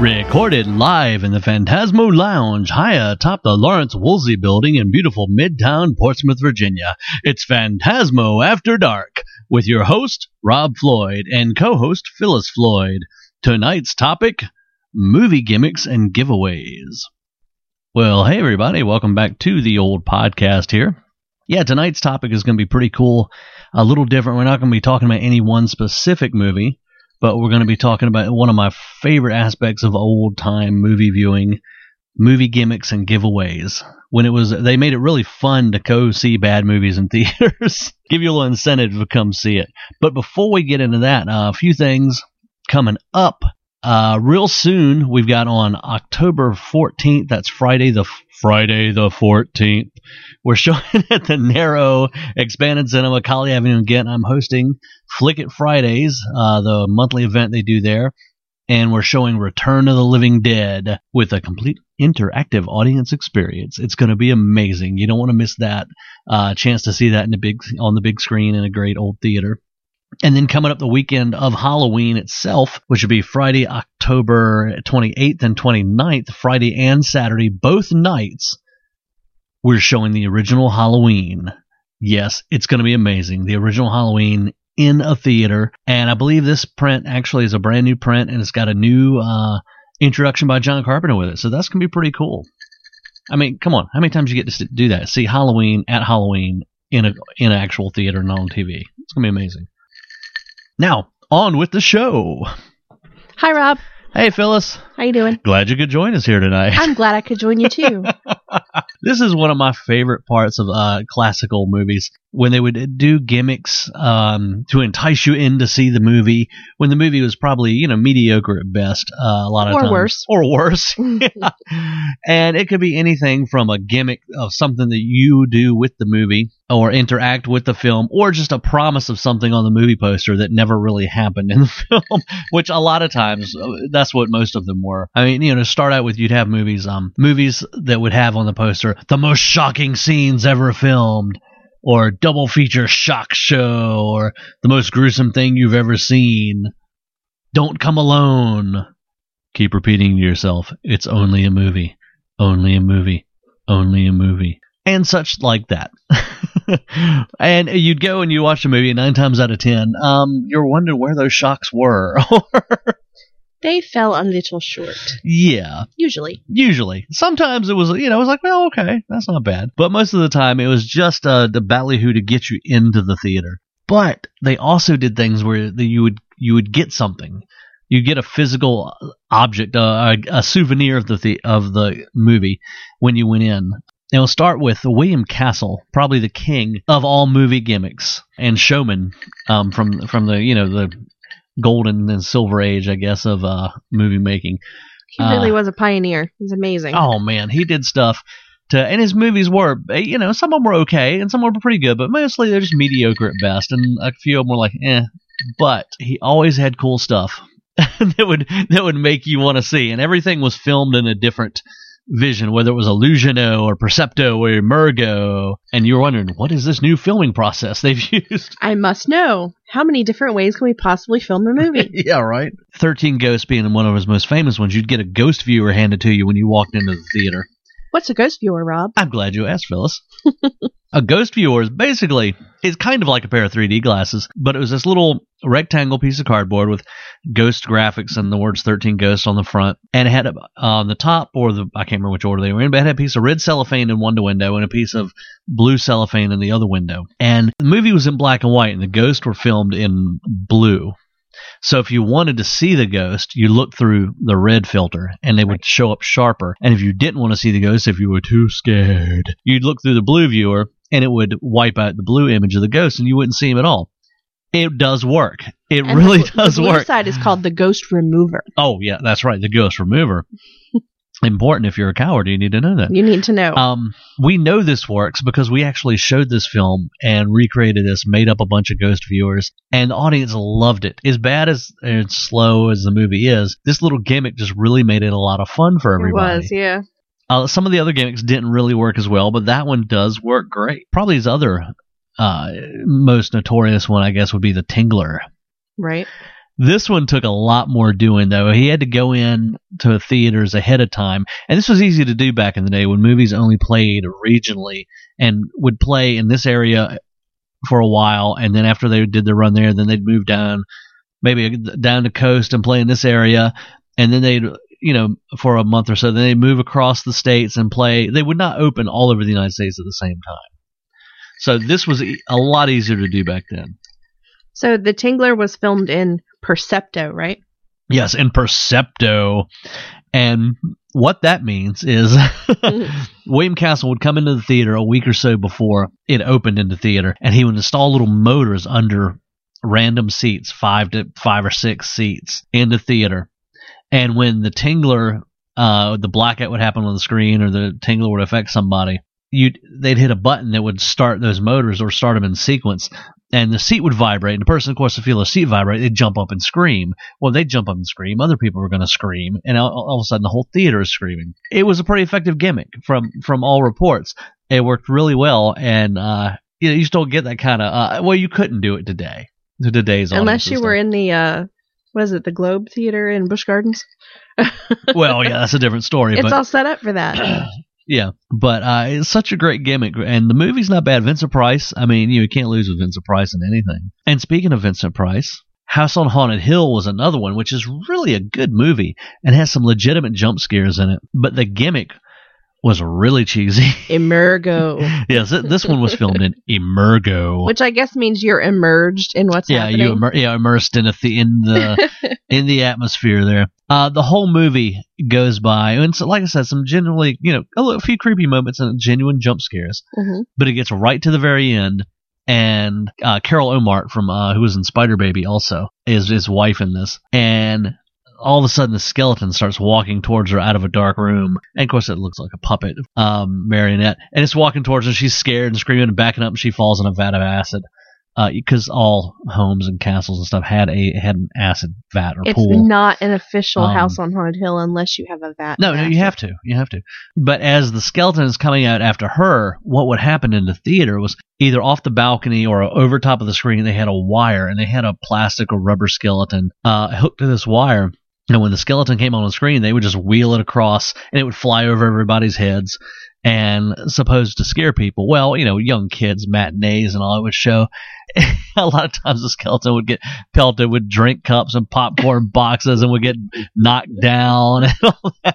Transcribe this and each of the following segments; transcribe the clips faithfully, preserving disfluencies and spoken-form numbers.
Recorded live in the Phantasmo Lounge high atop the Lawrence Woolsey Building in beautiful Midtown Portsmouth, Virginia. It's Phantasmo After Dark with your host, Rob Floyd, and co-host, Phyllis Floyd. Tonight's topic, movie gimmicks and giveaways. Well, hey everybody, welcome back to the old podcast here. Yeah, tonight's topic is going to be pretty cool, a little different. We're not going to be talking about any one specific movie, but we're going to be talking about one of my favorite aspects of old-time movie viewing, movie gimmicks and giveaways. When it was, they made it really fun to go see bad movies in theaters, give you a little incentive to come see it. But before we get into that, uh, a few things coming up. Uh, real soon, we've got on October fourteenth, that's Friday the Friday the fourteenth, we're showing at the Narrow Expanded Cinema, Colley Avenue in Ghent. I'm hosting Flick It Fridays, uh, the monthly event they do there, and we're showing Return of the Living Dead with a complete interactive audience experience. It's going to be amazing. You don't want to miss that uh, chance to see that in the big on the big screen in a great old theater. And then coming up the weekend of Halloween itself, which will be Friday, October twenty-eighth and twenty-ninth, Friday and Saturday, both nights, we're showing the original Halloween. Yes, it's going to be amazing. The original Halloween in a theater. And I believe this print actually is a brand new print, and it's got a new uh, introduction by John Carpenter with it. So that's going to be pretty cool. I mean, come on. How many times you get to do that? See Halloween at Halloween in a in an actual theater, not on T V. It's going to be amazing. Now, on with the show. Hi, Rob. Hey, Phyllis. How you doing? Glad you could join us here tonight. I'm glad I could join you, too. This is one of my favorite parts of uh, classical movies, when they would do gimmicks um, to entice you in to see the movie, when the movie was probably, you know, mediocre at best uh, a lot of or times. Worse. Or worse. Yeah. And it could be anything from a gimmick of something that you do with the movie or interact with the film, or just a promise of something on the movie poster that never really happened in the film, which a lot of times, that's what most of them were. I mean, you know, to start out with, you'd have movies, um, movies that would have on the poster, the most shocking scenes ever filmed, or double feature shock show, or the most gruesome thing you've ever seen. Don't come alone. Keep repeating to yourself, it's only a movie, only a movie, only a movie, and such like that. And you'd go and you watch the movie, and nine times out of ten, um, you're wondering where those shocks were. They fell a little short. Yeah. Usually. Usually. Sometimes it was, you know, it was like, well, okay, that's not bad. But most of the time, it was just uh, the ballyhoo to get you into the theater. But they also did things where the, you would you would get something. You get a physical object, uh, a, a souvenir of the, the of the movie when you went in. And we'll start with William Castle, probably the king of all movie gimmicks and showman um, from from the you know the golden and silver age, I guess, of uh, movie making. He really uh, was a pioneer. It's amazing. Oh man, he did stuff to, and his movies were, you know, some of them were okay and some were pretty good, but mostly they're just mediocre at best, and a few of them were like, eh. But he always had cool stuff that would that would make you want to see, and everything was filmed in a different vision, whether it was Illusiono or Percepto or Emergo, and you were wondering, what is this new filming process they've used? I must know. How many different ways can we possibly film a movie? Yeah, right. thirteen Ghosts being one of his most famous ones, you'd get a ghost viewer handed to you when you walked into the theater. What's a ghost viewer, Rob? I'm glad you asked, Phyllis. A ghost viewer is basically, it's kind of like a pair of three D glasses, but it was this little rectangle piece of cardboard with ghost graphics and the words thirteen Ghosts on the front. And it had a, on the top, or the, I can't remember which order they were in, but it had a piece of red cellophane in one window and a piece of blue cellophane in the other window. And the movie was in black and white, and the ghosts were filmed in blue. So if you wanted to see the ghost, you looked through the red filter, and they would show up sharper. And if you didn't want to see the ghost, if you were too scared, you'd look through the blue viewer, and it would wipe out the blue image of the ghost, and you wouldn't see him at all. It does work. It and really the, does the blue work. Side is called the ghost remover. Oh, yeah, that's right, the ghost remover. Important if you're a coward, you need to know that. You need to know. Um, we know this works because we actually showed this film and recreated this, made up a bunch of ghost viewers, and the audience loved it. As bad as and slow as the movie is, this little gimmick just really made it a lot of fun for everybody. It was, yeah. Uh, some of the other gimmicks didn't really work as well, but that one does work great. Probably his other uh, most notorious one, I guess, would be the Tingler. Right. This one took a lot more doing, though. He had to go in to theaters ahead of time. And this was easy to do back in the day when movies only played regionally and would play in this area for a while. And then after they did the run there, then they'd move down, maybe down the coast and play in this area. And then they'd, you know, for a month or so, then they'd move across the states and play. They would not open all over the United States at the same time. So this was a lot easier to do back then. So The Tingler was filmed in Percepto, right? Yes, in Percepto. And what that means is William Castle would come into the theater a week or so before it opened into theater, and he would install little motors under random seats, five to five or six seats in the theater. And when the Tingler, uh, the blackout would happen on the screen, or the Tingler would affect somebody, you'd they'd hit a button that would start those motors or start them in sequence. And the seat would vibrate, and the person, of course, would feel the seat vibrate. They'd jump up and scream. Well, they'd jump up and scream. Other people were going to scream, and all, all of a sudden, the whole theater is screaming. It was a pretty effective gimmick from from all reports. It worked really well, and uh, you know, you still get that kind of. Uh, well, you couldn't do it today. To today's audience, unless you were in the uh, what is it, the Globe Theater in Busch Gardens. Well, yeah, that's a different story. It's but, all set up for that. Yeah, but uh, it's such a great gimmick, and the movie's not bad. Vincent Price, I mean, you can't lose with Vincent Price in anything. And speaking of Vincent Price, House on Haunted Hill was another one, which is really a good movie and has some legitimate jump scares in it. But the gimmick was really cheesy. Emergo. Yes, this one was filmed in Emergo, which I guess means you're immersed in what's yeah, happening. You immer- yeah, immersed in a th- in the in the atmosphere there. Uh, the whole movie goes by, and so, like I said, some generally, you know, a, little, a few creepy moments and genuine jump scares. Mm-hmm. But it gets right to the very end, and uh, Carol Omart from uh, who was in Spider Baby also is his wife in this, and all of a sudden the skeleton starts walking towards her out of a dark room, and of course it looks like a puppet um, marionette, and it's walking towards her. She's scared and screaming and backing up, and she falls in a vat of acid. Because uh, all homes and castles and stuff had a had an acid vat or it's pool. It's not an official um, House on Haunted Hill unless you have a vat. No, no, you have to. You have to. But as the skeleton is coming out after her, what would happen in the theater was either off the balcony or over top of the screen, they had a wire, and they had a plastic or rubber skeleton uh, hooked to this wire. And when the skeleton came on the screen, they would just wheel it across, and it would fly over everybody's heads. And supposed to scare people. Well, you know, young kids, matinees and all, it would show. A lot of times the skeleton would get pelted with drink cups and popcorn boxes and would get knocked down and all that.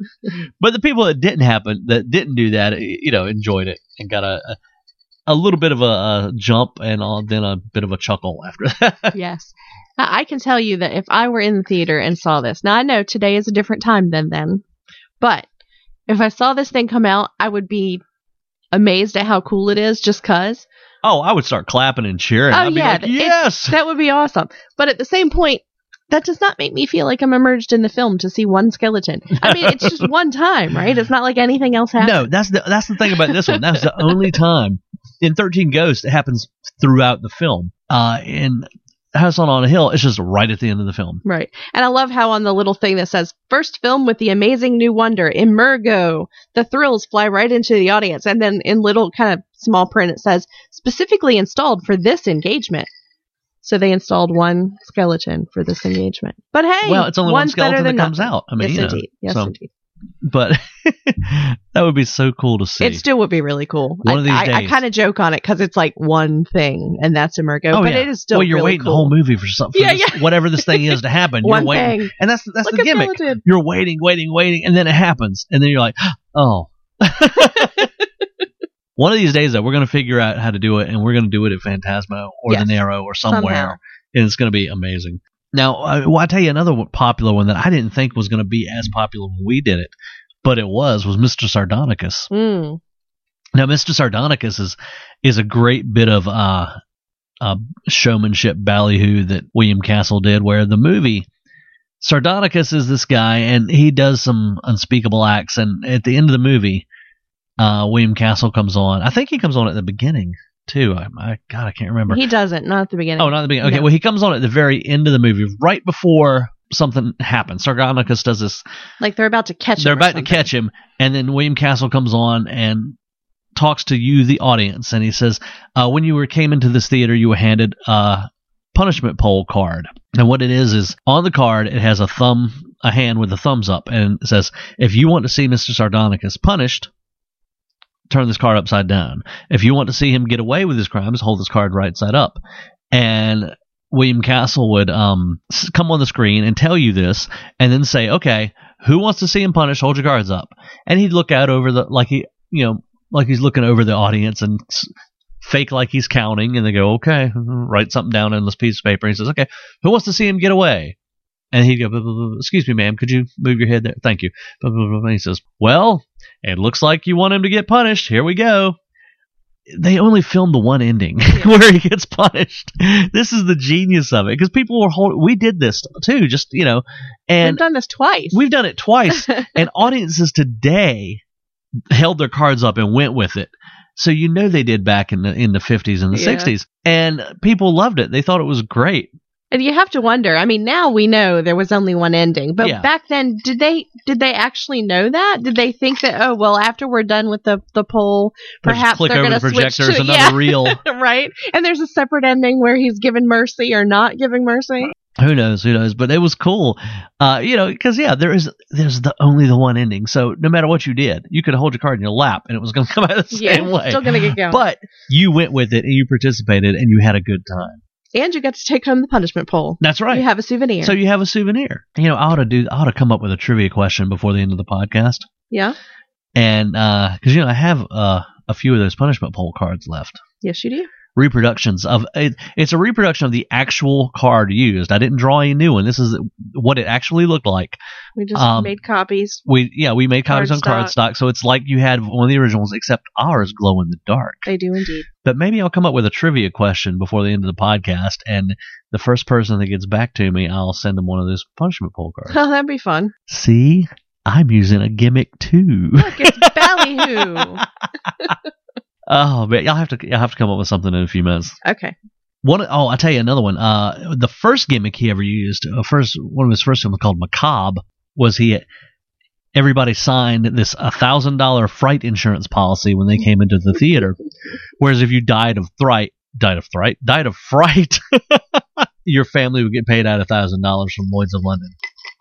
But the people that didn't happen, that didn't do that, you know, enjoyed it and got a a, a little bit of a, a jump and uh, then a bit of a chuckle after that. Yes. I can tell you that if I were in the theater and saw this, now I know today is a different time than then, but if I saw this thing come out, I would be amazed at how cool it is just because. Oh, I would start clapping and cheering. Oh, I'd be yeah. like, yes! That would be awesome. But at the same point, that does not make me feel like I'm immersed in the film to see one skeleton. I mean, it's just one time, right? It's not like anything else happens. No, that's the, that's the thing about this one. That's the only time. In thirteen Ghosts, it happens throughout the film. Uh, in House on Haunted Hill, it's just right at the end of the film. Right. And I love how on the little thing that says, first film with the amazing new wonder, Emergo, the thrills fly right into the audience. And then in little kind of small print, it says, specifically installed for this engagement. So they installed one skeleton for this engagement. But hey, well, it's only one skeleton that comes nothing. out. I mean, yes, you know, indeed. Yes, so, indeed. But that would be so cool to see. It still would be really cool. One I, of these I, days. I kind of joke on it because it's like one thing, and that's Emergo. Oh, but yeah. it is still well, you're really waiting cool. the whole movie for something. Yeah, this, yeah. Whatever this thing is to happen, One you're waiting, thing. and that's that's Look the at gimmick. skeleton. You're waiting, waiting, waiting, and then it happens, and then you're like, oh. One of these days, though, we're going to figure out how to do it, and we're going to do it at Phantasmo or yes. the Narrow or somewhere, Somehow. and it's going to be amazing. Now, I, well, I'll tell you another popular one that I didn't think was going to be as popular when we did it, but it was, was Mister Sardonicus. Mm. Now, Mister Sardonicus is is a great bit of uh, uh, showmanship ballyhoo that William Castle did, where the movie, Sardonicus is this guy, and he does some unspeakable acts, and at the end of the movie, uh, William Castle comes on. I think he comes on at the beginning, too. I, I God, I can't remember. He doesn't, not at the beginning. Oh, not at the beginning. Okay, no. Well, he comes on at the very end of the movie, right before something happens. Sardonicus does this. Like they're about to catch him. They're about something. to catch him, and then William Castle comes on and talks to you, the audience, and he says, uh, when you were came into this theater, you were handed uh, punishment pole card. And what it is is on the card it has a thumb, a hand with a thumbs up, and it says, if you want to see Mister Sardonicus punished, turn this card upside down. If you want to see him get away with his crimes, hold this card right side up. And William Castle would um, come on the screen and tell you this, and then say, okay, who wants to see him punished? Hold your cards up. And he'd look out over the, like he, you know, like he's looking over the audience and fake like he's counting, and they go, okay, write something down on this piece of paper. And he says, okay, who wants to see him get away? And he'd go, blah, blah, blah, excuse me, ma'am, could you move your head there? Thank you. Blah, blah, blah. And he says, well, it looks like you want him to get punished. Here we go. They only filmed the one ending where he gets punished. This is the genius of it, because people were hold- we did this too, just, you know, and we've done this twice. We've done it twice, and audiences today held their cards up and went with it. So you know they did back in the in the fifties and the yeah. sixties, and people loved it. They thought it was great. And you have to wonder. I mean, now we know there was only one ending, but yeah. back then, did they did they actually know that? Did they think that, oh well, after we're done with the the poll, perhaps click they're over going the to projector, switch to another yeah. reel, right? And there's a separate ending where he's given mercy or not giving mercy. Who knows? Who knows? But it was cool, uh, you know, because yeah, there is there's the only the one ending. So no matter what you did, you could hold your card in your lap, and it was going to come out the yeah, same way. Still going to get going. But you went with it, and you participated, and you had a good time. And you got to take home the punishment pole. That's right. You have a souvenir. So you have a souvenir. You know, I ought to do. I ought to come up with a trivia question before the end of the podcast. Yeah. And because uh, you know, I have uh, a few of those punishment pole cards left. Yes, you do. Reproductions of it, it's a reproduction of the actual card used. I didn't draw any new one. This is what it actually looked like. We just um, made copies. We yeah, we made copies on cardstock. cardstock, so it's like you had one of the originals, except ours glow in the dark. They do indeed. But maybe I'll come up with a trivia question before the end of the podcast, and the first person that gets back to me, I'll send them one of those punishment pole cards. Oh, that'd be fun. See, I'm using a gimmick too. Look, it's Ballyhoo. Oh, man, y'all have to y'all have to come up with something in a few minutes. Okay. One oh, I'll tell you another one. Uh, the first gimmick he ever used, uh, first one of his first films called Macabre, was he. Everybody signed this a thousand dollar fright insurance policy when they came into the theater. Whereas if you died of fright, died of fright, died of fright, your family would get paid out a thousand dollars from Lloyd's of London.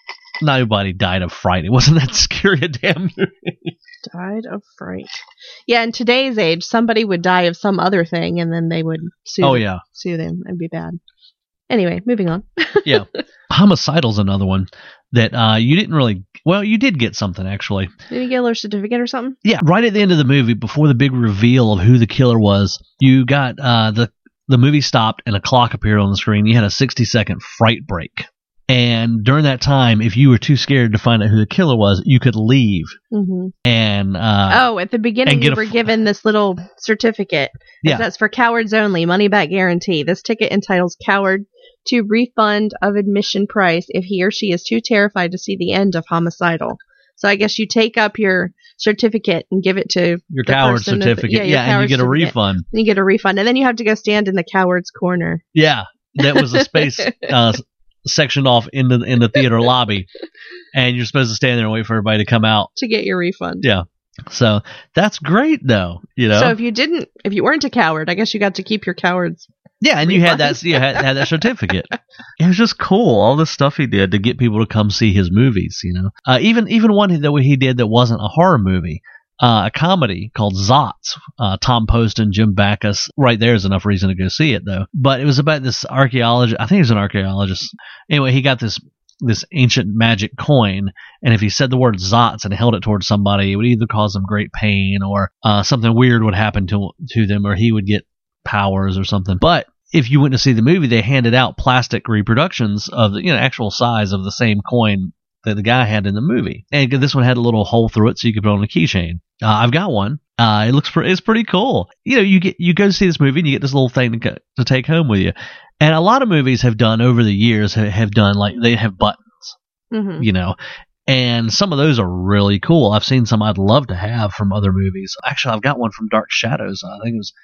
Nobody died of fright. It wasn't that scary a damn movie. Died of fright. Yeah, in today's age, somebody would die of some other thing, and then they would sue. Oh them, yeah, sue them. It'd be bad. Anyway, moving on. Yeah, Homicidal's another one that uh, you didn't really. Well, you did get something actually. Did you get a little certificate or something? Yeah, right at the end of the movie, before the big reveal of who the killer was, you got uh, the the movie stopped and a clock appeared on the screen. You had a sixty second fright break. And during that time, if you were too scared to find out who the killer was, you could leave. Mm-hmm. And uh, oh, at the beginning, you were f- given this little certificate. Yeah, that's for cowards only, money back guarantee. This ticket entitles coward to refund of admission price if he or she is too terrified to see the end of Homicidal. So I guess you take up your certificate and give it to your coward certificate. The, yeah, yeah and you get a refund. You get a refund, and then you have to go stand in the coward's corner. Yeah, that was a space. Uh, sectioned off in the in the theater lobby, and you're supposed to stand there and wait for everybody to come out to get your refund. Yeah, so that's great though, you know. So if you didn't, if you weren't a coward, I guess you got to keep your coward's. Yeah, and refund. you had that you had, had that certificate. It was just cool, all the stuff he did to get people to come see his movies. You know, uh, even even one that he did that wasn't a horror movie. Uh, a comedy called Zots. Uh, Tom Poston, Jim Backus. Right there is enough reason to go see it, though. But it was about this archaeologist. I think he was an archaeologist. Anyway, he got this this ancient magic coin, and if he said the word Zots and held it towards somebody, it would either cause them great pain, or uh, something weird would happen to to them, or he would get powers or something. But if you went to see the movie, they handed out plastic reproductions of the, you know, actual size of the same coin that the guy had in the movie, and this one had a little hole through it so you could put it on a keychain. Uh, I've got one. Uh, it looks pre- it's pretty cool. You know, you get you go to see this movie and you get this little thing to to take home with you. And a lot of movies have done over the years have, have done like they have buttons, mm-hmm. you know, and some of those are really cool. I've seen some I'd love to have from other movies. Actually, I've got one from Dark Shadows. I think it was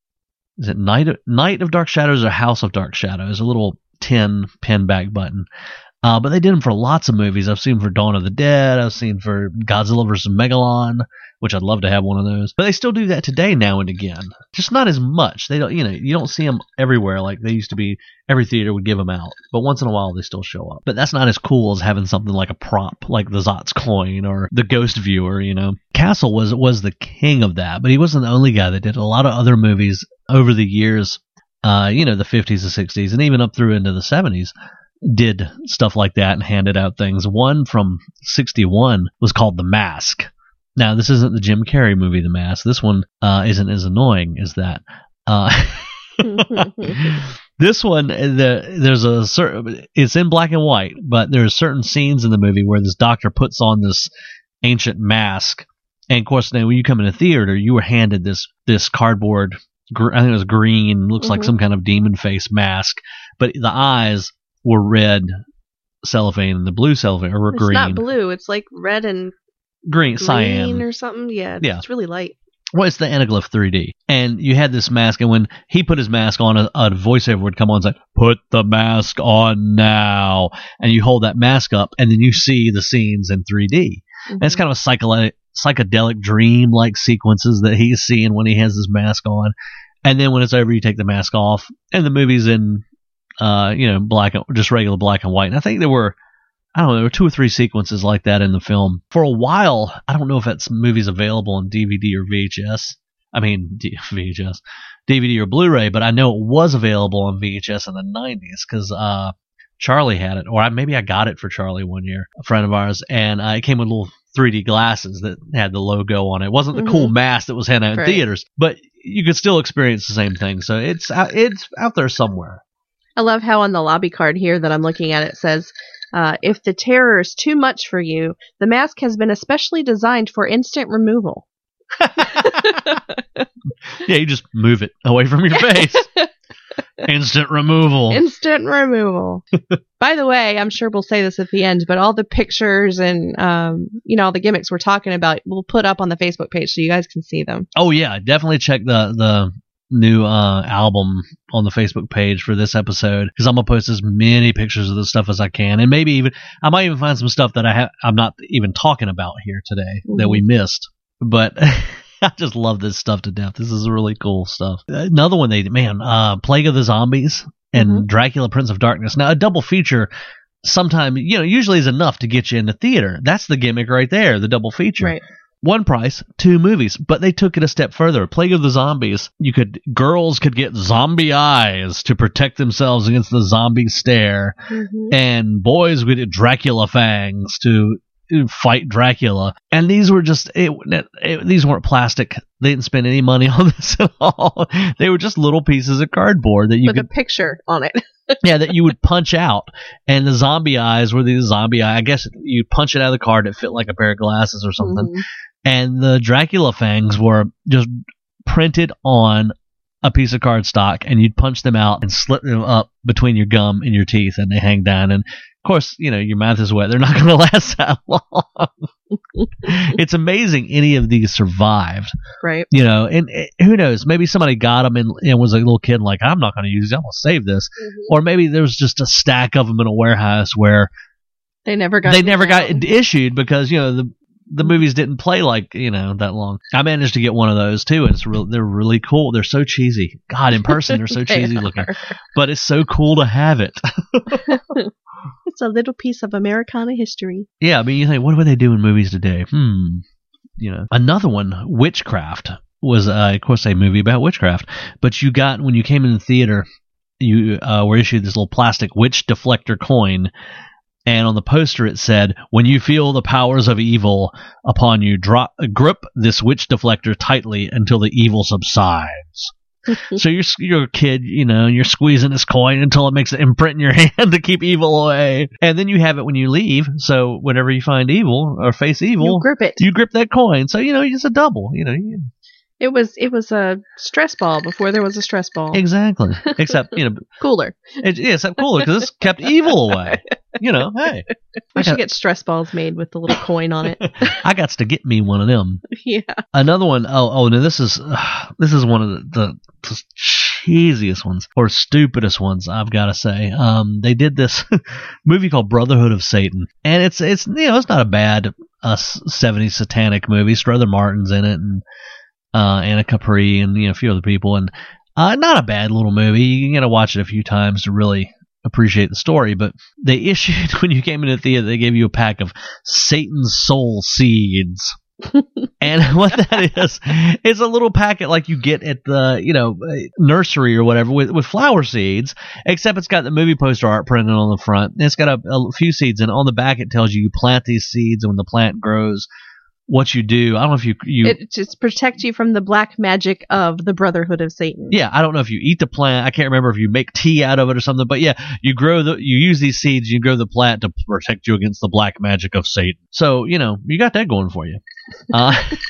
is it Night of, Night of Dark Shadows or House of Dark Shadows? A little tin pin back button. Uh, but they did them for lots of movies. I've seen for Dawn of the Dead. I've seen for Godzilla versus Megalon, which I'd love to have one of those. But they still do that today now and again. Just not as much. They don't, you know, you don't see them everywhere like they used to be. Every theater would give them out. But once in a while, they still show up. But that's not as cool as having something like a prop, like the Zotz coin or the Ghost Viewer, you know. Castle was, was the king of that, but he wasn't the only guy that did a lot of other movies over the years, uh, you know, the fifties, the sixties, and even up through into the seventies. Did stuff like that and handed out things. One from sixty-one was called The Mask. Now, this isn't the Jim Carrey movie, The Mask. This one uh, isn't as annoying as that. Uh, this one, the, there's a certain, it's in black and white, but there's certain scenes in the movie where this doctor puts on this ancient mask. And of course, now when you come in a theater, you were handed this this cardboard, I think it was green, looks mm-hmm. like some kind of demon face mask, but the eyes were red cellophane and the blue cellophane or were it's green. It's not blue. It's like red and green, green cyan or something. Yeah, yeah, it's really light. Well, it's the Anaglyph three D. And you had this mask, and when he put his mask on, a, a voiceover would come on and say, "Put the mask on now." And you hold that mask up, and then you see the scenes in three D. Mm-hmm. And it's kind of a psychedelic, psychedelic dream-like sequences that he's seeing when he has his mask on. And then when it's over, you take the mask off, and the movie's in Uh, you know, black, just regular black and white. And I think there were, I don't know, there were two or three sequences like that in the film. For a while, I don't know if that movie's available on D V D or V H S. I mean, D- V H S, D V D or Blu-ray, but I know it was available on V H S in the nineties because uh, Charlie had it, or I, maybe I got it for Charlie one year, a friend of ours, and uh, it came with little three D glasses that had the logo on it. It wasn't the mm-hmm. cool mask that was handed out in right. theaters, but you could still experience the same thing. So it's out, it's out there somewhere. I love how on the lobby card here that I'm looking at it says, uh, if the terror is too much for you, the mask has been especially designed for instant removal. Yeah, you just move it away from your face. Instant removal. Instant removal. By the way, I'm sure we'll say this at the end, but all the pictures and, um, you know, all the gimmicks we're talking about, we'll put up on the Facebook page so you guys can see them. Oh, yeah. Definitely check the, the new uh, album on the Facebook page for this episode because I'm going to post as many pictures of this stuff as I can. And maybe even, I might even find some stuff that I ha- I'm not even talking about here today mm-hmm. that we missed. But I just love this stuff to death. This is really cool stuff. Another one they did, man, uh, Plague of the Zombies and mm-hmm. Dracula Prince of Darkness. Now, a double feature sometime, you know, usually is enough to get you in the theater. That's the gimmick right there, the double feature. Right. One price, two movies, but they took it a step further. Plague of the Zombies, you could girls could get zombie eyes to protect themselves against the zombie stare, mm-hmm. and boys would get Dracula fangs to fight Dracula. And these were just it, it, these weren't plastic. They didn't spend any money on this at all. They were just little pieces of cardboard that you with could a picture on it. Yeah, that you would punch out, and the zombie eyes were these zombie eye. I guess you punch it out of the card, it fit like a pair of glasses or something. Mm-hmm. And the Dracula fangs were just printed on a piece of cardstock, and you'd punch them out and slip them up between your gum and your teeth, and they hang down. And of course, you know, your mouth is wet. They're not going to last that long. It's amazing any of these survived. Right. You know, and, and who knows? Maybe somebody got them and, and was a little kid like, I'm not going to use it. I'm going to save this. Mm-hmm. Or maybe there was just a stack of them in a warehouse where they never got they never got out. issued because, you know, the the movies didn't play like, you know, that long. I managed to get one of those too, and it's real, they're really cool. They're so cheesy. God, in person they're so they cheesy are. looking. But it's so cool to have it. It's a little piece of Americana history. Yeah, I mean, you think, what would they do in movies today? Hmm. You know, another one, Witchcraft, was, uh, of course, a movie about witchcraft. But you got, when you came in the theater, you uh, were issued this little plastic witch deflector coin. And on the poster it said, when you feel the powers of evil upon you, drop, grip this witch deflector tightly until the evil subsides. So you're you're a kid, you know, and you're squeezing this coin until it makes an imprint in your hand to keep evil away. And then you have it when you leave. So whenever you find evil or face evil, you grip it. You grip that coin. So, you know, it's a double, you know. You, It was it was a stress ball before there was a stress ball. Exactly. Except, you know. Cooler. It, yeah, except cooler because it's kept evil away. You know, hey. We I should got, get stress balls made with the little coin on it. I got to get me one of them. Yeah. Another one, oh, oh, no, this is, uh, this is one of the, the, the cheesiest ones, or stupidest ones, I've got to say. Um, they did this movie called Brotherhood of Satan, and it's it's you know it's not a bad uh, seventies satanic movie. Strother Martin's in it, and uh, Anna Capri, and you know a few other people, and uh, not a bad little movie. You got to watch it a few times to really appreciate the story. But they issued, when you came into the theater, they gave you a pack of Satan's Soul Seeds. And what that is, it's a little packet like you get at the, you know, nursery or whatever with, with flower seeds, except it's got the movie poster art printed on the front. And it's got a, a few seeds, and on the back it tells you you plant these seeds, and when the plant grows, what you do. I don't know if you... you it just protects you from the black magic of the Brotherhood of Satan. Yeah, I don't know if you eat the plant. I can't remember if you make tea out of it or something. But yeah, you grow the, you use these seeds, you grow the plant to protect you against the black magic of Satan. So, you know, you got that going for you. Uh,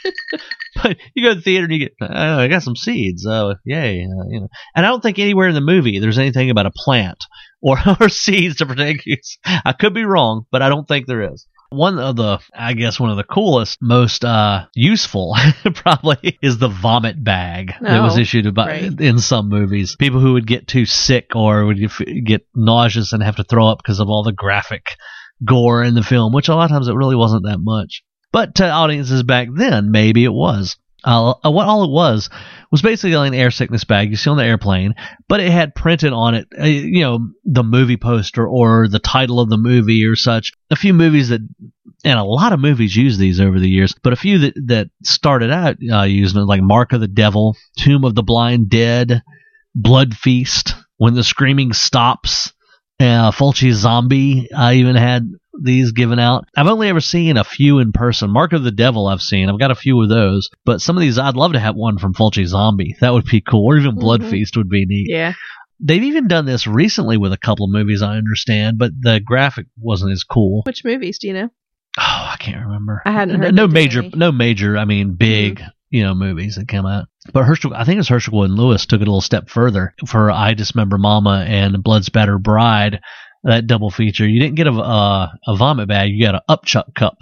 but you go to the theater and you get, oh, I got some seeds. Oh, yay. Uh, you know. And I don't think anywhere in the movie there's anything about a plant or, or seeds to protect you. I could be wrong, but I don't think there is. One of the, I guess, one of the coolest, most uh, useful, probably, is the vomit bag oh, that was issued about, right. in some movies. People who would get too sick or would get nauseous and have to throw up because of all the graphic gore in the film, which a lot of times it really wasn't that much. But to audiences back then, maybe it was. Uh, what all it was was basically an air sickness bag you see on the airplane, but it had printed on it, uh, you know, the movie poster or the title of the movie or such. A few movies that, and a lot of movies use these over the years, but a few that, that started out uh, using it, like Mark of the Devil, Tomb of the Blind Dead, Blood Feast, When the Screaming Stops, uh, Fulci Zombie. I even had these given out. I've only ever seen a few in person. Mark of the Devil I've seen. I've got a few of those. But some of these, I'd love to have one from Fulci Zombie. That would be cool. Or even Blood mm-hmm. Feast would be neat. Yeah. They've even done this recently with a couple of movies, I understand, but the graphic wasn't as cool. Which movies do you know? Oh, I can't remember. I hadn't heard. No major, any. no major, I mean, big, mm-hmm. you know, movies that come out. But Herschel, I think it's Herschel and Lewis took it a little step further for I Dismember Mama and Blood Spattered Bride. That double feature, you didn't get a uh, a vomit bag, you got an Upchuck cup.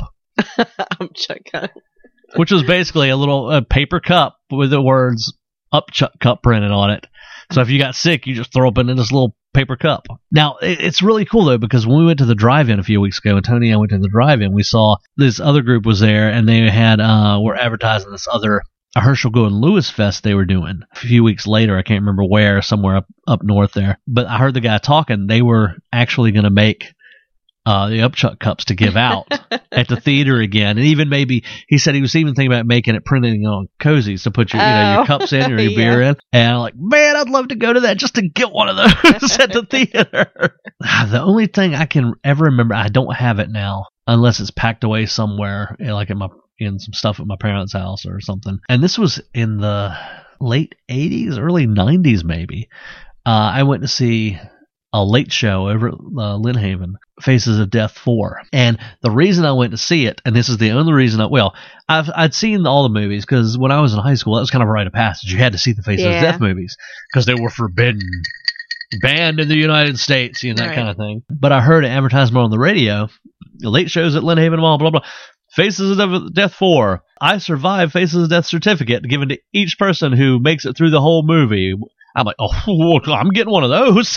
Upchuck cup. Which was basically a little a paper cup with the words Upchuck cup printed on it. So if you got sick, you just throw up into this little paper cup. Now, it, it's really cool, though, because when we went to the drive-in a few weeks ago, and Tony and I went to the drive-in, we saw this other group was there, and they had uh, were advertising this other a Herschel Go and Lewis Fest they were doing a few weeks later. I can't remember where, somewhere up, up north there. But I heard the guy talking. They were actually going to make uh, the Upchuck cups to give out at the theater again. And even maybe, he said he was even thinking about making it printing on cozies to put your, you know, your cups in or your yeah. beer in. And I'm like, man, I'd love to go to that just to get one of those at the theater. The only thing I can ever remember, I don't have it now, unless it's packed away somewhere, like in my in some stuff at my parents' house or something. And this was in the late eighties, early nineties maybe. Uh, I went to see a late show over at uh, Lynn Haven, Faces of Death four. And the reason I went to see it, and this is the only reason I, well, I've, I'd seen all the movies, because when I was in high school, that was kind of a rite of passage. You had to see the Faces yeah. of Death movies, because they were forbidden, banned in the United States, you know, that right. kind of thing. But I heard an advertisement on the radio, the late shows at Lynn Haven Mall, blah, blah, blah. Faces of Death four. I survived Faces of Death certificate given to each person who makes it through the whole movie. I'm like, oh, I'm getting one of those.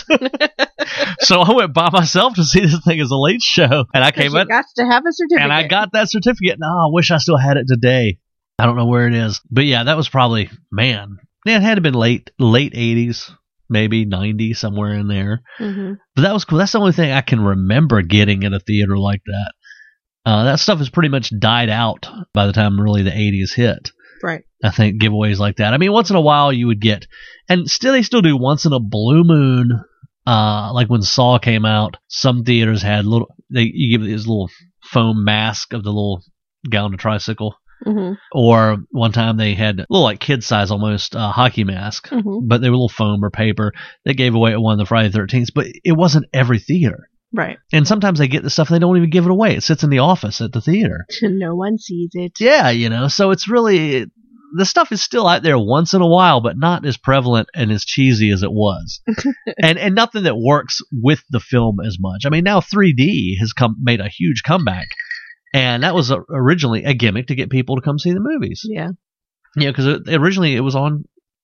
So I went by myself to see this thing as a late show, and I came in. Got to have a certificate, and I got that certificate. Now I wish I still had it today. I don't know where it is, but yeah, that was probably man. Yeah, it had to have been late, late eighties, maybe ninety, somewhere in there. Mm-hmm. But that was cool. That's the only thing I can remember getting at a theater like that. Uh, that stuff has pretty much died out by the time really the eighties hit. Right. I think giveaways like that. I mean, once in a while you would get, and still they still do once in a blue moon. Uh, like when Saw came out, some theaters had little. They you give this little foam mask of the little guy on the tricycle. Mm-hmm. Or one time they had a little like kid size almost uh, hockey mask, mm-hmm. but they were little foam or paper. They gave away at one of the Friday the thirteenth, but it wasn't every theater. Right. And sometimes they get the stuff and they don't even give it away. It sits in the office at the theater. No one sees it. Yeah, you know, so it's really, the stuff is still out there once in a while, but not as prevalent and as cheesy as it was. and and nothing that works with the film as much. I mean, now three D has come made a huge comeback. And that was originally a gimmick to get people to come see the movies. Yeah. Yeah, because originally it was on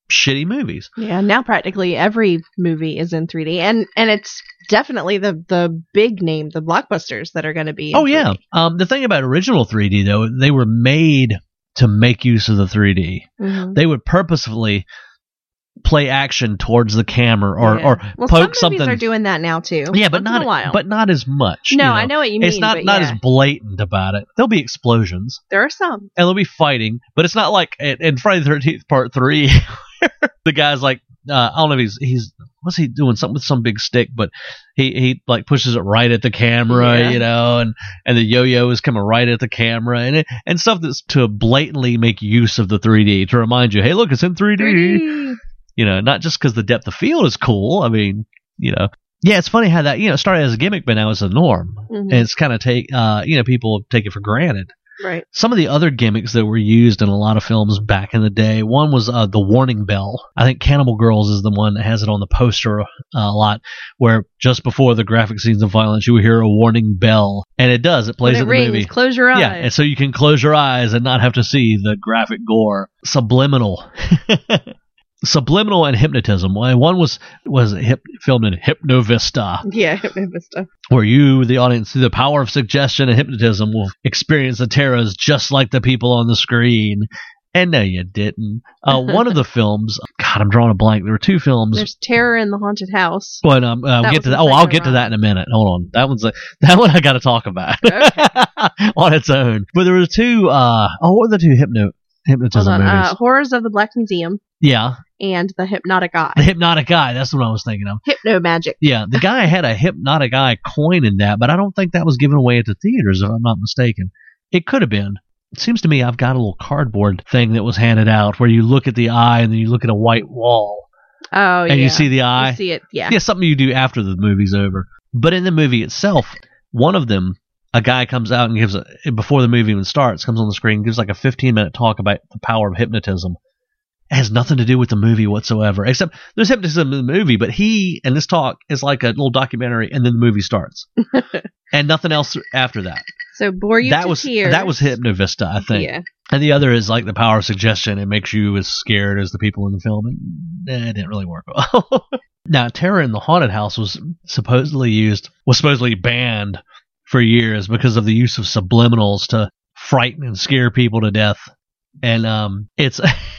shitty movies. Yeah, now practically every movie is in three D, and and it's definitely the the big name, the blockbusters that are going to be in Oh three D. yeah. Um, the thing about original three D though, they were made to make use of the three D. Mm-hmm. They would purposefully play action towards the camera or Yeah. or well, poke some movies something. are doing that now too. Yeah, but once in a not while. but not as much. no, you know? I know what you mean. It's not but not yeah, as blatant about it. There'll be explosions there are some. and there'll be fighting, but it's not like in, in Friday the thirteenth Part Three. The guy's like, uh, I don't know if he's he's what's he doing something with some big stick, but he he like pushes it right at the camera, Yeah. you know, and and the yo-yo is coming right at the camera, and it, and stuff that's to blatantly make use of the three D to remind you, hey, look, it's in three D. three D. You know, not just because the depth of field is cool. I mean, you know, yeah, it's funny how that you know started as a gimmick, but now it's a norm, Mhm. and it's kind of take uh you know people take it for granted. Right. Some of the other gimmicks that were used in a lot of films back in the day, one was uh, the warning bell. I think Cannibal Girls is the one that has it on the poster uh, a lot, where just before the graphic scenes of violence, you hear a warning bell. And it does. It plays When it in the rings, movie. close your eyes. Yeah, and so you can close your eyes and not have to see the graphic gore. Subliminal. Subliminal and hypnotism. One was was hip, filmed in Hypnovista, Yeah, Hypnovista. where you, the audience, through the power of suggestion and hypnotism, will experience the terrors just like the people on the screen. And no, you didn't. Uh, one of the films, God, I'm drawing a blank. There were two films. There's Terror in the Haunted House. But um, I'll That get was to that. in Oh, I'll get to Psycho that in a minute. Hold on. That one's a, that one I got to talk about on its own. But there were two. Uh, oh, what were the two hypno hypnotism Hold on. movies? Uh, Horrors of the Black Museum Yeah, and The Hypnotic Eye. the hypnotic eye. That's what I was thinking of. Hypno Magic. Yeah, the guy had a hypnotic eye coin in that, but I don't think that was given away at the theaters, if I'm not mistaken. It could have been. It seems to me I've got a little cardboard thing that was handed out where you look at the eye and then you look at a white wall Oh, yeah. and you see the eye. You see it, yeah. Yeah, something you do after the movie's over. But in the movie itself, one of them, a guy comes out and gives a, before the movie even starts, comes on the screen, gives like a fifteen minute talk about the power of hypnotism. It has nothing to do with the movie whatsoever, except there's hypnotism in the movie, but he and this talk is like a little documentary, and then the movie starts, and nothing else after that. So bore you that to was tears. that was Hypnovista, I think. Yeah. And the other is like the power of suggestion. It makes you as scared as the people in the film, and eh, it didn't really work well. Now, Terror in the Haunted House was supposedly used, was supposedly banned for years because of the use of subliminals to frighten and scare people to death. And um, it's,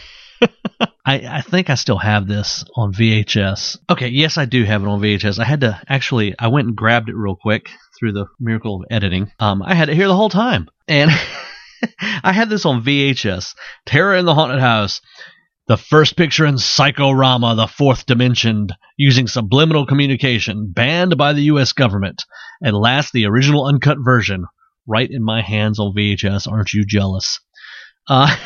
I, I think I still have this on V H S. Okay, yes, I do have it on V H S. I had to actually, I went and grabbed it real quick through the miracle of editing. Um, I had it here the whole time, and I had this on V H S. Terror in the Haunted House. The first picture in Psychorama, the fourth dimension, using subliminal communication, banned by the U S government. At last, the original uncut version, right in my hands on V H S. Aren't you jealous? Uh,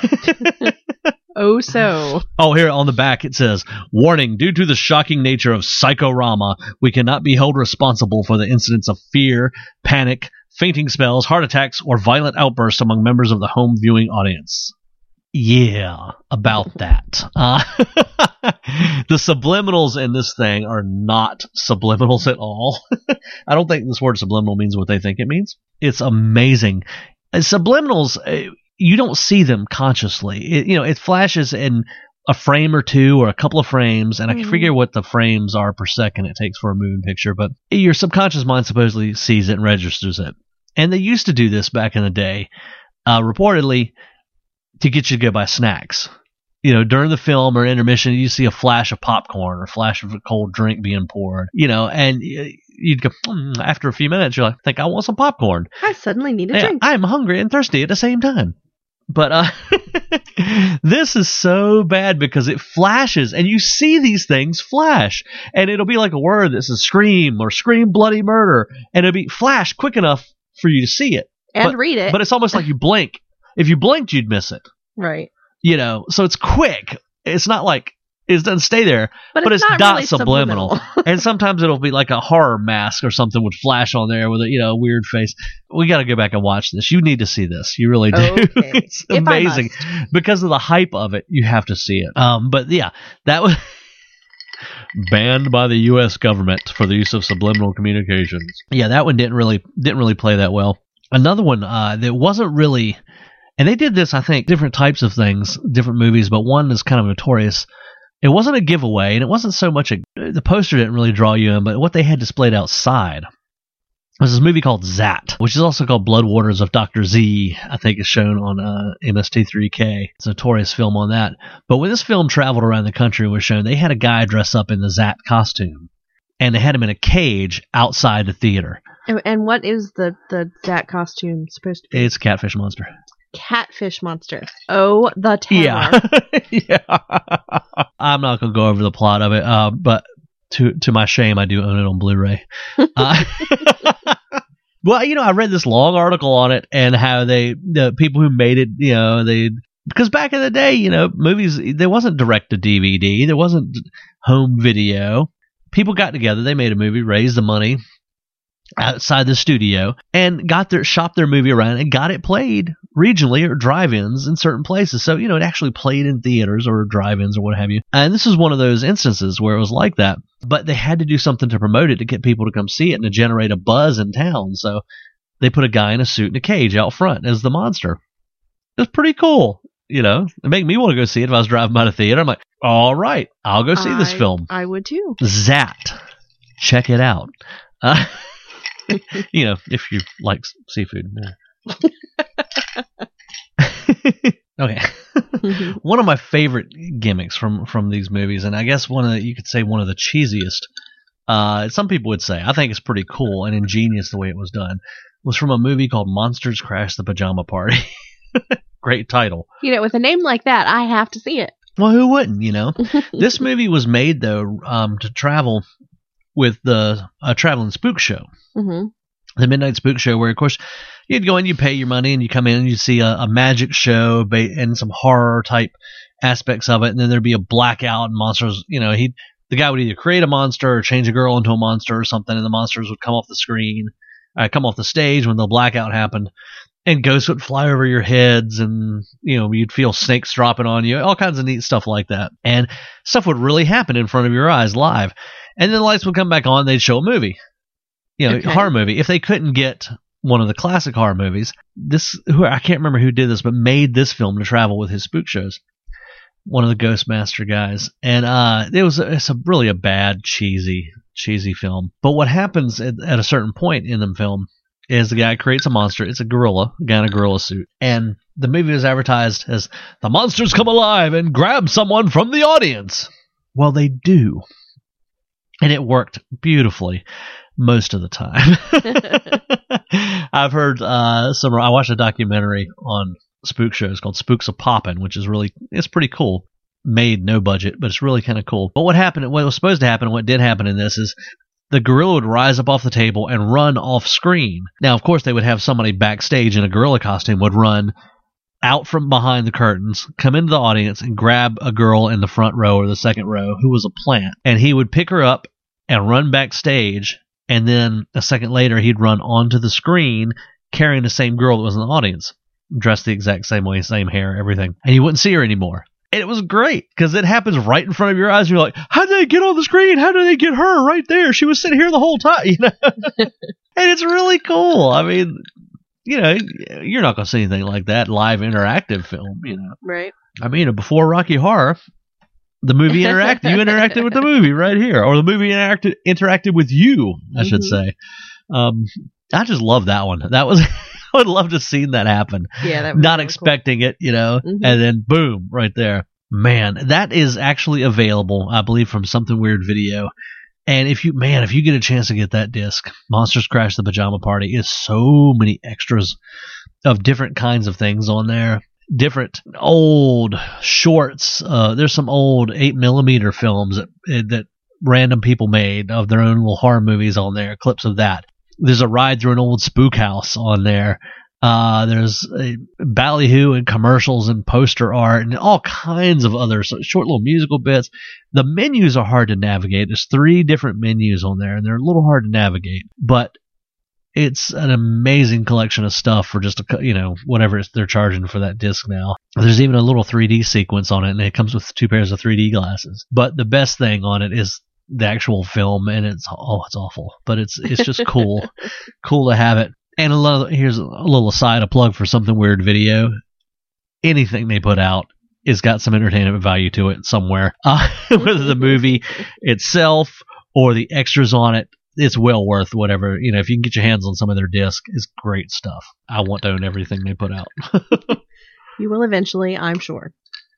Oh, so. oh, here on the back it says, warning, due to the shocking nature of Psychorama, we cannot be held responsible for the incidents of fear, panic, fainting spells, heart attacks, or violent outbursts among members of the home viewing audience. Yeah, about that. Uh, the subliminals in this thing are not subliminals at all. I don't think this word subliminal means what they think it means. It's amazing. And subliminals, uh, you don't see them consciously. It, you know, it flashes in a frame or two or a couple of frames, and I can Mhm. figure what the frames are per second it takes for a moving picture, but your subconscious mind supposedly sees it and registers it. And they used to do this back in the day, uh, reportedly, to get you to go buy snacks. You know, during the film or intermission, you see a flash of popcorn or a flash of a cold drink being poured, you know, and you'd go, mm, after a few minutes, you're like, I think I want some popcorn. I suddenly need a Yeah, drink. I'm hungry and thirsty at the same time. But uh, this is so bad because it flashes, and you see these things flash, and it'll be like a word that says scream or scream bloody murder, and it'll be flash quick enough for you to see it. and but- read it. But it's almost like you blink. If you blinked, you'd miss it. right. You know, so it's quick. It's not like it doesn't stay there, But, but it's, it's not, not really subliminal. subliminal. And sometimes it'll be like a horror mask or something would flash on there with a, you know, weird face. We got to go back and watch this. You need to see this. You really do. Okay. It's If I amazing because of the hype of it. You have to see it. Um, but yeah, that was banned by the U S government for the use of subliminal communications. Yeah, that one didn't really didn't really play that well. Another one uh, that wasn't really. And they did this, I think, different types of things, different movies, but one is kind of notorious. It wasn't a giveaway, and it wasn't so much a... The poster didn't really draw you in, but what they had displayed outside was this movie called Zat, which is also called Blood Waters of Doctor Z, I think is shown on uh, M S T three K. It's a notorious film on that. But when this film traveled around the country and was shown, they had a guy dress up in the Zat costume, and they had him in a cage outside the theater. And, and what is the, the Zat costume supposed to be? It's a catfish monster. Catfish monster. Oh, the terror. Yeah. yeah. I'm not going to go over the plot of it, uh, but to to my shame, I do own it on Blu-ray. uh, well, you know, I read this long article on it and how they, the people who made it, you know, they, because back in the day, you know, movies, there wasn't direct to D V D, there wasn't home video. People got together, they made a movie, raised the money outside the studio, and got their shopped their movie around and got it played regionally or drive-ins in certain places. So, you know, it actually played in theaters or drive-ins or what have you. And this is one of those instances where it was like that. But they had to do something to promote it to get people to come see it and to generate a buzz in town. So they put a guy in a suit and a cage out front as the monster. It was pretty cool. You know, it made me want to go see it if I was driving by the theater. I'm like, all right, I'll go see I, this film. I would too. Zat. Check it out. Uh, you know, if you like seafood. Okay. One of my favorite gimmicks from, from these movies, and I guess one of the, you could say one of the cheesiest, uh, some people would say, I think it's pretty cool and ingenious the way it was done, was from a movie called Monsters Crash the Pajama Party. Great title. You know, with a name like that, I have to see it. Well, who wouldn't, you know? This movie was made, though, um, to travel with the uh, Traveling Spook Show. Mm-hmm. The Midnight Spook Show, where, of course, you'd go in, you pay your money, and you come in and you see a, a magic show ba- and some horror-type aspects of it, and then there'd be a blackout, and monsters, you know, he the guy would either create a monster or change a girl into a monster or something, and the monsters would come off the screen, uh, come off the stage when the blackout happened, and ghosts would fly over your heads, and, you know, you'd feel snakes dropping on you, all kinds of neat stuff like that. And stuff would really happen in front of your eyes live. And then the lights would come back on, they'd show a movie. You know, Okay. horror movie. If they couldn't get one of the classic horror movies, this, who I can't remember who did this, but made this film to travel with his spook shows. One of the Ghostmaster guys. And uh, it was a, it's a really a bad, cheesy, cheesy film. But what happens at, at a certain point in the film is the guy creates a monster. It's a gorilla, a guy in a gorilla suit. And the movie is advertised as, the monsters come alive and grab someone from the audience. Well, they do. And it worked beautifully most of the time. I've heard uh, some, I watched a documentary on spook shows called Spooks of Poppin', which is really, it's pretty cool. Made no budget, but it's really kind of cool. But what happened, what was supposed to happen, and what did happen in this is, the gorilla would rise up off the table and run off screen. Now, of course, they would have somebody backstage in a gorilla costume would run out from behind the curtains, come into the audience, and grab a girl in the front row or the second row who was a plant. And he would pick her up and run backstage, and then a second later, he'd run onto the screen carrying the same girl that was in the audience, dressed the exact same way, same hair, everything. And you wouldn't see her anymore. And it was great because it happens right in front of your eyes. And you're like, how did they get on the screen? How did they get her right there? She was sitting here the whole time, you know. And it's really cool. I mean, you know, you're not going to see anything like that live interactive film, you know. Right. I mean, before Rocky Horror, the movie interacted. You interacted with the movie right here, or the movie interacted interacted with you, I should Mm-hmm. say. Um, I just love that one. That was. I would love to have seen that happen. Yeah, that was Not really expecting it, you know, Mhm. and then boom, right there. Man, that is actually available, I believe, from Something Weird Video. And if you, man, if you get a chance to get that disc, Monsters Crash the Pajama Party, is so many extras of different kinds of things on there. Different old shorts. Uh, there's some old eight millimeter films that, that random people made of their own little horror movies on there, clips of that. There's a ride through an old spook house on there. Uh, there's a ballyhoo and commercials and poster art and all kinds of other short little musical bits. The menus are hard to navigate. There's three different menus on there, and they're a little hard to navigate. But it's an amazing collection of stuff for just, a, you know, whatever it's, they're charging for that disc now. There's even a little three D sequence on it, and it comes with two pairs of three D glasses. But the best thing on it is the actual film, and it's oh it's awful, but it's it's just cool cool to have it. And a little, here's a little aside, a plug for Something Weird Video. Anything they put out has got some entertainment value to it somewhere. Uh, whether the movie itself or the extras on it, it's well worth whatever. You know, if you can get your hands on some of their disc, it's great stuff. I want to own everything they put out. You will eventually, I'm sure.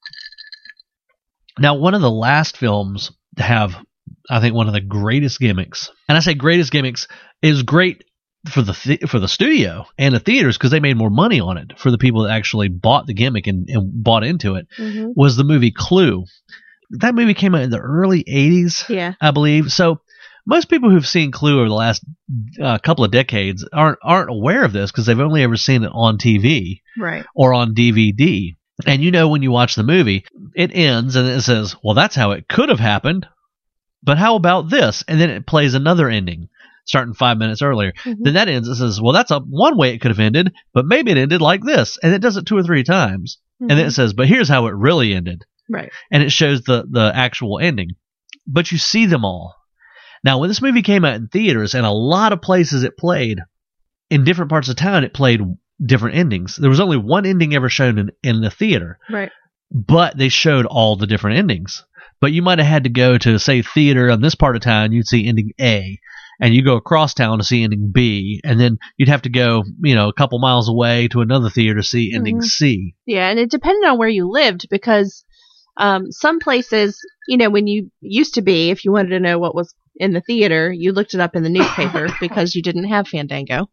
Now, one of the last films to have, I think, one of the greatest gimmicks, and I say greatest gimmicks, is great for the th- for the studio and the theaters because they made more money on it for the people that actually bought the gimmick and, and bought into it, Mm-hmm. was the movie Clue. That movie came out in the early eighties, Yeah. I believe. So most people who've seen Clue over the last uh, couple of decades aren't aren't aware of this because they've only ever seen it on T V Right. or on D V D. And you know, when you watch the movie, it ends and it says, well, that's how it could have happened. But how about this? And then it plays another ending starting five minutes earlier. Mm-hmm. Then that ends. It says, well, that's a one way it could have ended, but maybe it ended like this. And it does it two or three times. Mm-hmm. And then it says, but here's how it really ended. Right. And it shows the, the actual ending. But you see them all. Now, when this movie came out in theaters and a lot of places it played, in different parts of town, it played different endings. There was only one ending ever shown in, in the theater. Right. But they showed all the different endings. But you might have had to go to, say, theater in this part of town, you'd see ending A. And you go across town to see ending B. And then you'd have to go, you know, a couple miles away to another theater to see ending Mm-hmm. C. Yeah, and it depended on where you lived because um, some places, you know, when you used to be, if you wanted to know what was in the theater, you looked it up in the newspaper because you didn't have Fandango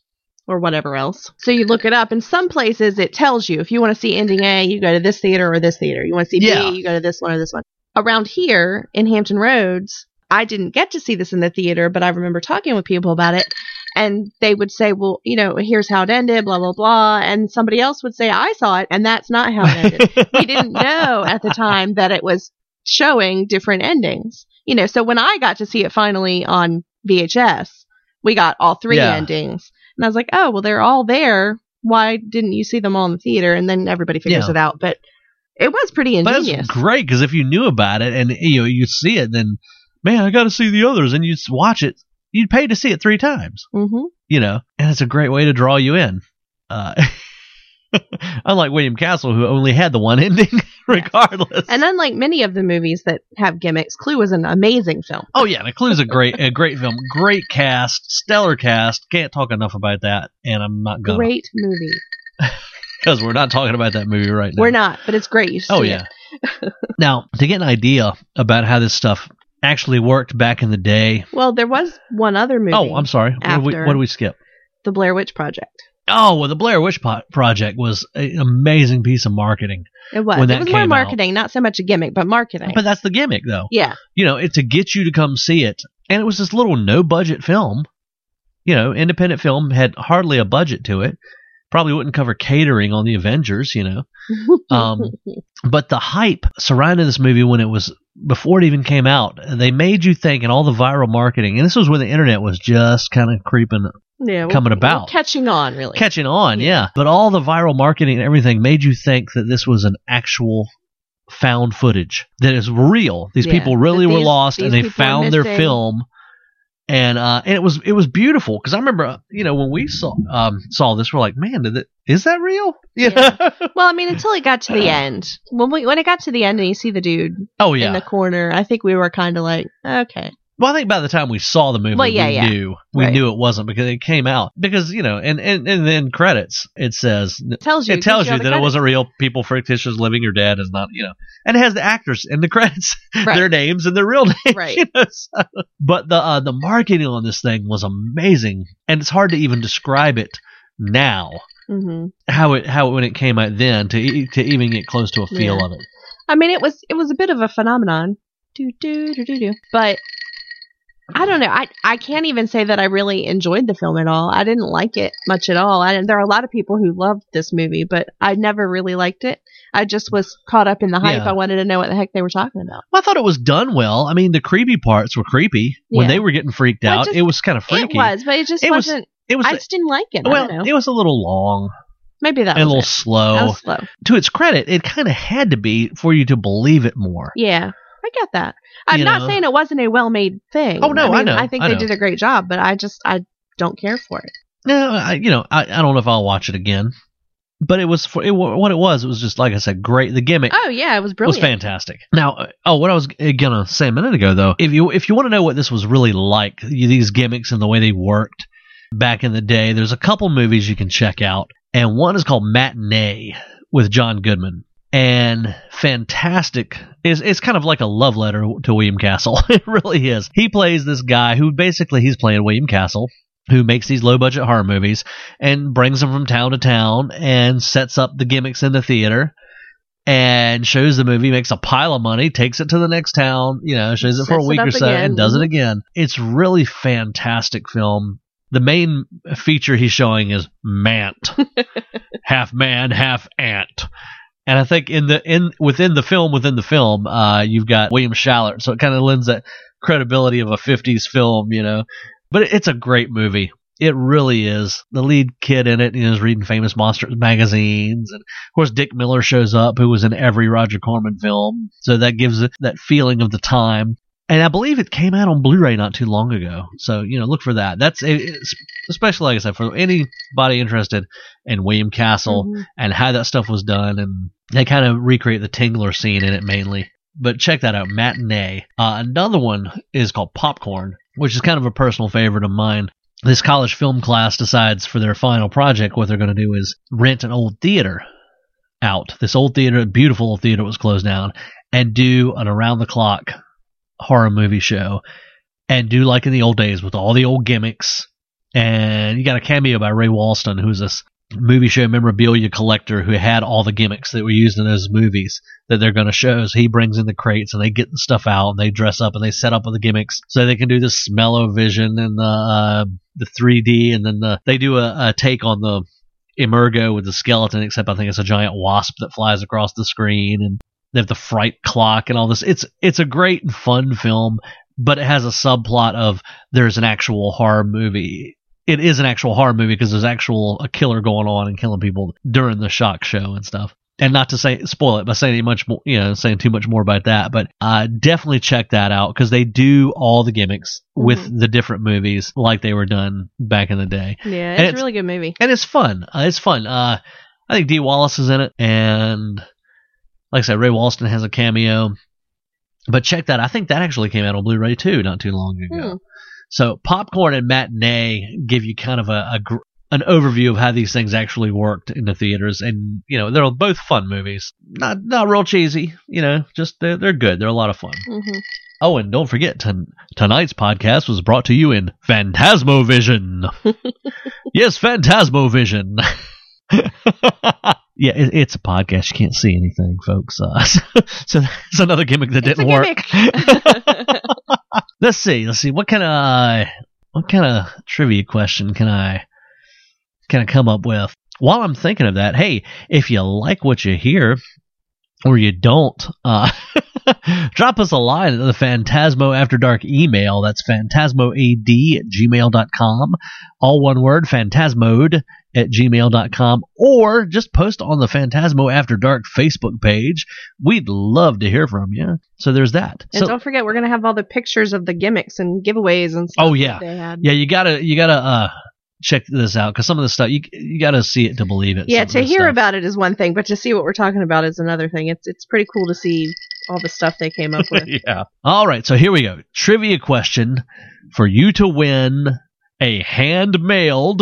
or whatever else. So you look it up. In some places, it tells you if you want to see ending A, you go to this theater or this theater. You want to see Yeah. B, you go to this one or this one. Around here in Hampton Roads, I didn't get to see this in the theater, but I remember talking with people about it. And they would say, well, you know, here's how it ended, blah, blah, blah. And somebody else would say, I saw it, and that's not how it ended. We didn't know at the time that it was showing different endings. You know, so when I got to see it finally on V H S, we got all three Yeah. endings. And I was like, oh, well, they're all there. Why didn't you see them all in the theater? And then everybody figures Yeah. it out. But it was pretty But ingenious. it's great because if you knew about it and you know you see it, then man, I got to see the others, and you watch it. You'd pay to see it three times, Mm-hmm. you know, and it's a great way to draw you in. Uh, unlike William Castle, who only had the one ending, regardless. And unlike many of the movies that have gimmicks, Clue was an amazing film. Oh yeah, The Clue's a great, a great film, great cast, stellar cast. Can't talk enough about that, and I'm not gonna Great movie. because we're not talking about that movie right now. We're not, but it's great. You should Oh see yeah. it. Now, to get an idea about how this stuff actually worked back in the day. Well, there was one other movie. Oh, I'm sorry. What did, we, after- what did we skip? The Blair Witch Project. Oh, well, the Blair Witch po- Project was an amazing piece of marketing. It was. When It that was more came out. marketing, not so much a gimmick, but marketing. But that's the gimmick, though. yeah. You know, it's to get you to come see it. And it was this little no-budget film. You know, independent film, had hardly a budget to it. Probably wouldn't cover catering on the Avengers, you know. Um, but the hype surrounding this movie when it was, before it even came out, they made you think, and all the viral marketing, and this was when the internet was just kind of creeping, yeah, we're- coming we're about. catching on, really. catching on, Yeah. yeah. But all the viral marketing and everything made you think that this was an actual found footage, that is real. These Yeah, people really that were these- lost, and these they people are found their missing. film. And uh, and it was it was beautiful because I remember, uh, you know, when we saw um saw this, we're like, man, did it, is that real? You Yeah. know? Well, I mean, until it got to the end. When we when it got to the end and you see the dude Oh in yeah. the corner, I think we were kind of like, okay. Well, I think by the time we saw the movie, Well, yeah, we yeah. knew we Right. knew it wasn't because it came out because you know, and and and then credits it says It tells you. it tells gives you all that the it wasn't real. People fictitious living or dead is not, you know, and it has the actors in the credits, Right. their names and their real names. Right. You know, so- but the uh, the marketing on this thing was amazing, and it's hard to even describe it now. hmm How it how when it came out then to e- to even get close to a feel Yeah. of it. I mean, it was it was a bit of a phenomenon. Do do do do do. But I don't know. I I can't even say that I really enjoyed the film at all. I didn't like it much at all. I, there are a lot of people who loved this movie, but I never really liked it. I just was caught up in the hype. Yeah. I wanted to know what the heck they were talking about. Well, I thought it was done well. I mean, the creepy parts were creepy when Yeah. they were getting freaked Well, it out. just- it was kind of freaky. It was, but it just It was- wasn't. It was I just didn't like it. I well, don't know. it was a little long Maybe that and a was little it. slow. That was slow. To its credit, it kind of had to be for you to believe it more. Yeah, I get that. I'm You not know? saying it wasn't a well-made thing. Oh, no, I mean, know, I think I they know. did a great job, but I just I don't care for it. No, I, you know, I, I don't know if I'll watch it again. but it was for it, what it was. It was just, like I said, great. The gimmick. Oh yeah, it was brilliant. Was fantastic. Now, oh, what I was gonna say a minute ago, though, if you if you want to know what this was really like, these gimmicks and the way they worked back in the day, there's a couple movies you can check out, and one is called Matinee with John Goodman. And fantastic. It's, it's kind of like a love letter to William Castle. It really is. He plays this guy who basically he's playing William Castle, who makes these low-budget horror movies and brings them from town to town and sets up the gimmicks in the theater and shows the movie, makes a pile of money, takes it to the next town, you know, shows it for a week or so, and does it again. It's really fantastic film. The main feature he's showing is Mant. Half man, half ant. And I think in the in within the film, within the film, uh, you've got William Shatner, so it kind of lends that credibility of a fifties film, you know. But it's a great movie. It really is. The lead kid in it, you know, is reading Famous Monsters magazines, and of course Dick Miller shows up, who was in every Roger Corman film, so that gives it that feeling of the time. And I believe it came out on Blu-ray not too long ago, so you know, look for that. That's it's, especially, like I said, for anybody interested in William Castle mm-hmm. and how that stuff was done, and they kind of recreate the Tingler scene in it mainly. But check that out, Matinee. Uh, another one is called Popcorn, which is kind of a personal favorite of mine. This college film class decides for their final project what they're going to do is rent an old theater out. This old theater, beautiful old theater, was closed down, and do an around-the-clock horror movie show, and do like in the old days with all the old gimmicks. And you got a cameo by Ray Walston, who's this movie show memorabilia collector who had all the gimmicks that were used in those movies that they're going to show. So he brings in the crates, and they get the stuff out, and they dress up, and they set up with the gimmicks so they can do the smell-o-vision and the uh, the three D, and then the, they do a, a take on the Emergo with the skeleton, except I think it's a giant wasp that flies across the screen, and they have the fright clock and all this. It's it's a great and fun film, but it has a subplot of there's an actual horror movie. It is an actual horror movie because there's actual a killer going on and killing people during the shock show and stuff. And not to say spoil it by saying much more, you know, saying too much more about that, but uh, definitely check that out because they do all the gimmicks mm-hmm. with the different movies like they were done back in the day. Yeah, it's, it's a really good movie, and it's fun. Uh, it's fun. Uh, I think Dee Wallace is in it, and like I said, Ray Walston has a cameo. But check that. I think that actually came out on Blu-ray too, not too long ago. Hmm. So Popcorn and Matinee give you kind of a, a an overview of how these things actually worked in the theaters, and you know they're both fun movies. Not not real cheesy, you know, just they're, they're good. They're a lot of fun. Mm-hmm. Oh, and don't forget, t- tonight's podcast was brought to you in Phantasmovision. Yes, Phantasmovision. Yeah, it, it's a podcast. You can't see anything, folks. Uh, so that's another gimmick that it's didn't work. Let's see. Let's see. What kind of uh, what kind of trivia question can I can I come up with? While I'm thinking of that, hey, if you like what you hear or you don't, uh, drop us a line at the Phantasmo After Dark email. That's phantasmoad at gmail dot com. All one word, phantasmode at gmail dot com, or just post on the Phantasmo After Dark Facebook page. We'd love to hear from you. So there's that. And so, don't forget, we're going to have all the pictures of the gimmicks and giveaways and stuff. Oh, yeah. That they had. Yeah, you got to you gotta uh, check this out, because some of the stuff, you you got to see it to believe it. Yeah, to hear stuff. about it is one thing, but to see what we're talking about is another thing. It's, it's pretty cool to see all the stuff they came up with. Yeah. All right, so here we go. Trivia question for you to win a hand-mailed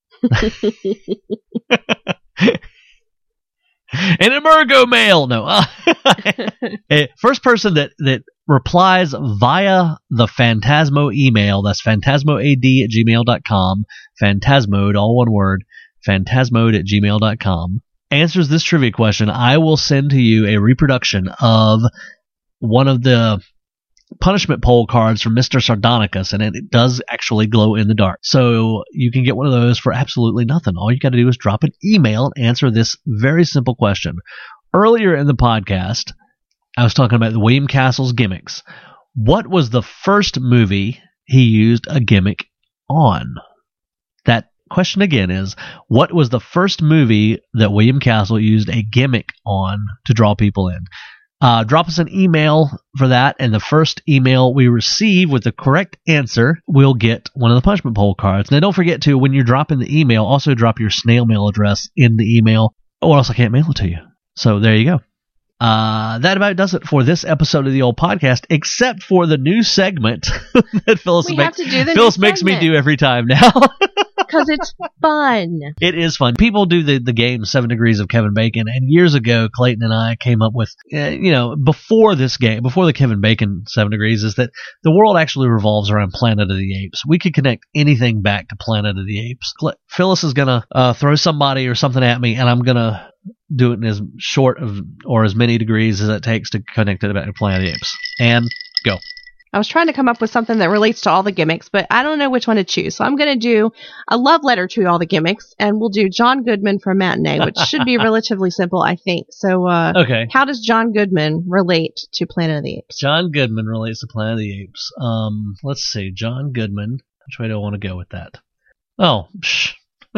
an Emergo mail. No. First person that, that replies via the Phantasmo email, that's phantasmoad at gmail dot com, Phantasmode, all one word, phantasmode at gmail dot com, answers this trivia question, I will send to you a reproduction of one of the punishment pole cards from Mister Sardonicus, and it, it does actually glow in the dark. So you can get one of those for absolutely nothing. All you got to do is drop an email and answer this very simple question. Earlier in the podcast, I was talking about the William Castle's gimmicks. What was the first movie he used a gimmick on? That question again is, what was the first movie that William Castle used a gimmick on to draw people in? Uh, drop us an email for that, and the first email we receive with the correct answer will get one of the punishment pole cards. Now, don't forget to, when you're dropping the email, also drop your snail mail address in the email. or else I can't mail it to you. So there you go. Uh, that about does it for this episode of the old podcast, except for the new segment that Phyllis, We makes, have to do the Phyllis new makes me segment. do every time now. Because it's fun. It is fun. People do the, the game Seven Degrees of Kevin Bacon, and years ago, Clayton and I came up with, uh, you know, before this game, before the Kevin Bacon Seven Degrees, is that the world actually revolves around Planet of the Apes. We could connect anything back to Planet of the Apes. Cl- Phyllis is going to uh, throw somebody or something at me, and I'm going to do it in as short of or as many degrees as it takes to connect it back to Planet of the Apes. And go. I was trying to come up with something that relates to all the gimmicks, but I don't know which one to choose. So I'm going to do a love letter to all the gimmicks, and we'll do John Goodman from Matinee, which should be relatively simple, I think. So uh, Okay. how does John Goodman relate to Planet of the Apes? John Goodman relates to Planet of the Apes. Um, let's see. John Goodman. Which way do I want to go with that? Oh, psh.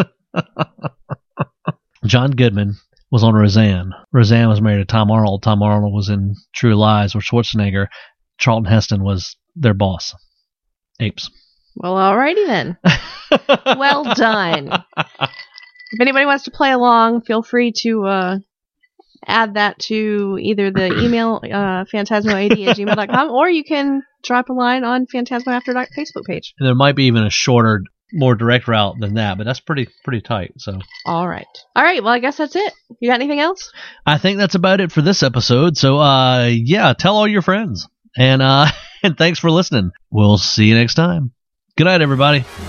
John Goodman was on Roseanne. Roseanne was married to Tom Arnold. Tom Arnold was in True Lies with Schwarzenegger. Charlton Heston was their boss. Apes. Well, alrighty then. Well done. If anybody wants to play along, feel free to uh, add that to either the email uh, phantasmo eighty at gmail dot com, or you can drop a line on Phantasmo After Dark Facebook page. And there might be even a shorter, more direct route than that, but that's pretty pretty tight. So, all right. All right. Well, I guess that's it. You got anything else? I think that's about it for this episode. So, uh, yeah, tell all your friends. And uh, and thanks for listening. We'll see you next time. Good night, everybody.